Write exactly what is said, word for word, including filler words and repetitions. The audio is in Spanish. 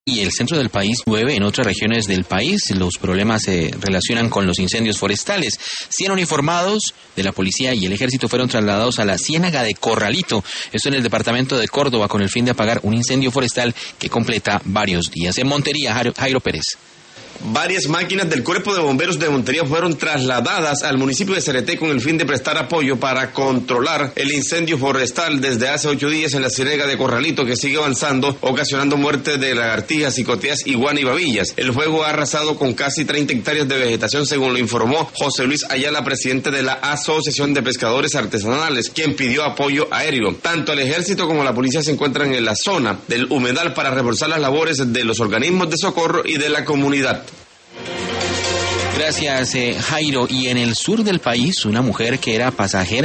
Y el centro del país llueve, en otras regiones del país los problemas se relacionan con los incendios forestales. cien uniformados de la policía y el ejército fueron trasladados a la ciénaga de Corralito, esto en el departamento de Córdoba, con el fin de apagar un incendio forestal que completa varios días. En Montería, Jairo, Jairo Pérez. Varias máquinas del Cuerpo de Bomberos de Montería fueron trasladadas al municipio de Cereté con el fin de prestar apoyo para controlar el incendio forestal desde hace ocho días en la ciénaga de Corralito, que sigue avanzando, ocasionando muerte de lagartijas, cicoteas, iguana y babillas. El fuego ha arrasado con casi treinta hectáreas de vegetación, según lo informó José Luis Ayala, presidente de la Asociación de Pescadores Artesanales, quien pidió apoyo aéreo. Tanto el ejército como la policía se encuentran en la zona del humedal para reforzar las labores de los organismos de socorro y de la comunidad. Gracias, eh, Jairo. Y en el sur del país, una mujer que era pasajera